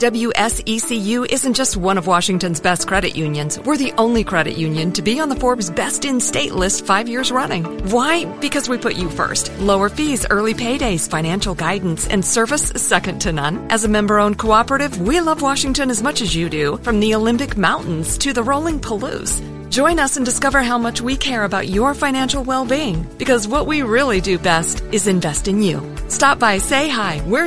WSECU isn't just one of Washington's best credit unions. We're the only credit union to be on the Forbes Best in State list 5 years running. Why? Because we put you first. Lower fees, early paydays, financial guidance, and service second to none. As a member-owned cooperative, we love Washington as much as you do, from the Olympic Mountains to the rolling Palouse. Join us and discover how much we care about your financial well-being, because what we really do best is invest in you. Stop by, say hi. We're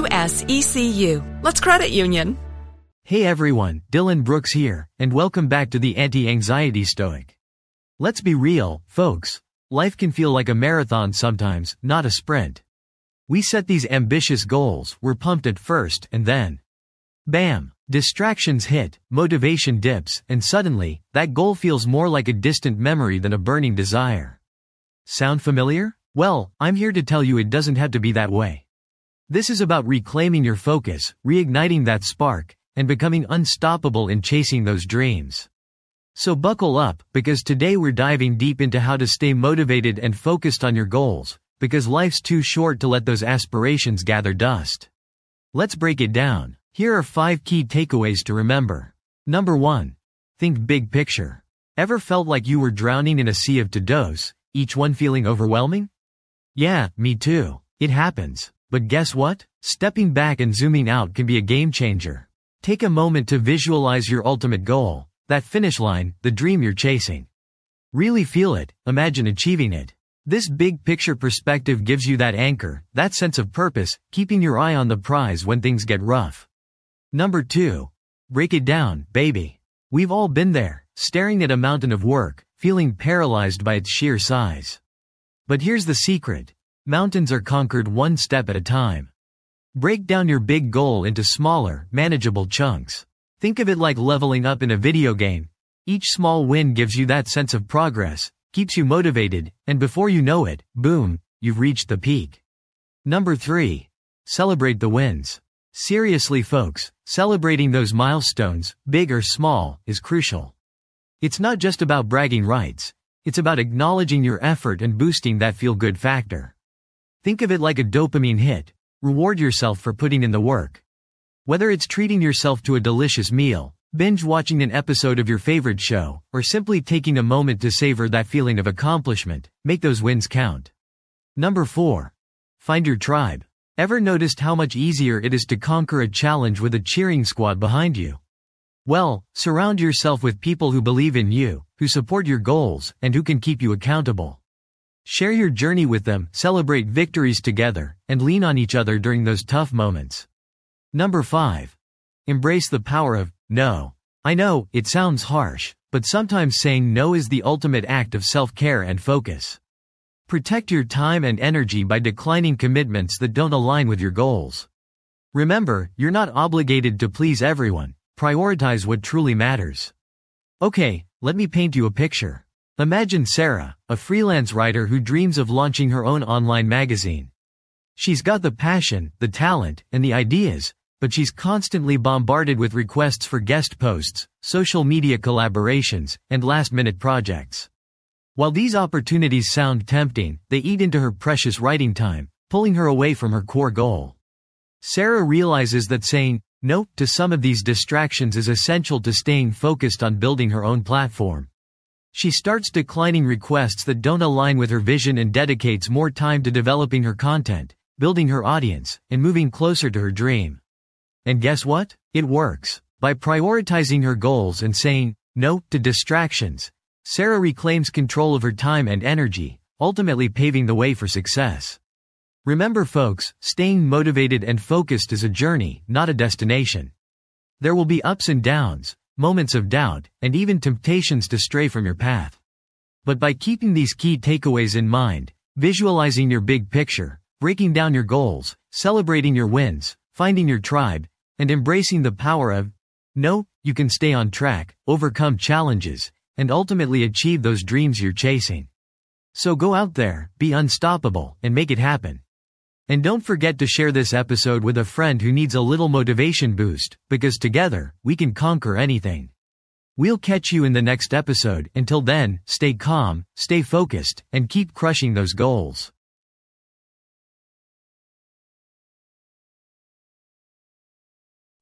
WSECU. Let's credit union. Hey everyone, Dylan Brooks here, and welcome back to the Anti-Anxiety Stoic. Let's be real, folks. Life can feel like a marathon sometimes, not a sprint. We set these ambitious goals, we're pumped at first, and then, bam! Distractions hit, motivation dips, and suddenly, that goal feels more like a distant memory than a burning desire. Sound familiar? Well, I'm here to tell you it doesn't have to be that way. This is about reclaiming your focus, reigniting that spark, and becoming unstoppable in chasing those dreams. So buckle up, because today we're diving deep into how to stay motivated and focused on your goals, because life's too short to let those aspirations gather dust. Let's break it down. Here are 5 key takeaways to remember. Number 1. Think big picture. Ever felt like you were drowning in a sea of to-dos, each one feeling overwhelming? Yeah, me too. It happens. But guess what? Stepping back and zooming out can be a game changer. Take a moment to visualize your ultimate goal, that finish line, the dream you're chasing. Really feel it, imagine achieving it. This big picture perspective gives you that anchor, that sense of purpose, keeping your eye on the prize when things get rough. Number 2. Break it down, baby. We've all been there, staring at a mountain of work, feeling paralyzed by its sheer size. But here's the secret. Mountains are conquered one step at a time. Break down your big goal into smaller, manageable chunks. Think of it like leveling up in a video game. Each small win gives you that sense of progress, keeps you motivated, and before you know it, boom, you've reached the peak. Number 3. Celebrate the wins. Seriously folks, celebrating those milestones, big or small, is crucial. It's not just about bragging rights. It's about acknowledging your effort and boosting that feel-good factor. Think of it like a dopamine hit. Reward yourself for putting in the work. Whether it's treating yourself to a delicious meal, binge watching an episode of your favorite show, or simply taking a moment to savor that feeling of accomplishment, make those wins count. Number 4. Find your tribe. Ever noticed how much easier it is to conquer a challenge with a cheering squad behind you? Well, surround yourself with people who believe in you, who support your goals, and who can keep you accountable. Share your journey with them, celebrate victories together, and lean on each other during those tough moments. Number 5. Embrace the power of no. I know, it sounds harsh, but sometimes saying no is the ultimate act of self-care and focus. Protect your time and energy by declining commitments that don't align with your goals. Remember, you're not obligated to please everyone. Prioritize what truly matters. Okay, let me paint you a picture. Imagine Sarah, a freelance writer who dreams of launching her own online magazine. She's got the passion, the talent, and the ideas, but she's constantly bombarded with requests for guest posts, social media collaborations, and last-minute projects. While these opportunities sound tempting, they eat into her precious writing time, pulling her away from her core goal. Sarah realizes that saying no to some of these distractions is essential to staying focused on building her own platform. She starts declining requests that don't align with her vision and dedicates more time to developing her content, building her audience, and moving closer to her dream. And guess what? It works. By prioritizing her goals and saying no to distractions, Sarah reclaims control of her time and energy, ultimately paving the way for success. Remember folks, staying motivated and focused is a journey, not a destination. There will be ups and downs, moments of doubt, and even temptations to stray from your path. But by keeping these key takeaways in mind, visualizing your big picture, breaking down your goals, celebrating your wins, finding your tribe, and embracing the power of no, you can stay on track, overcome challenges, and ultimately achieve those dreams you're chasing. So go out there, be unstoppable, and make it happen. And don't forget to share this episode with a friend who needs a little motivation boost, because together, we can conquer anything. We'll catch you in the next episode. Until then, stay calm, stay focused, and keep crushing those goals.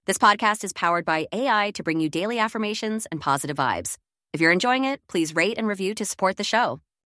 This podcast is powered by AI to bring you daily affirmations and positive vibes. If you're enjoying it, please rate and review to support the show.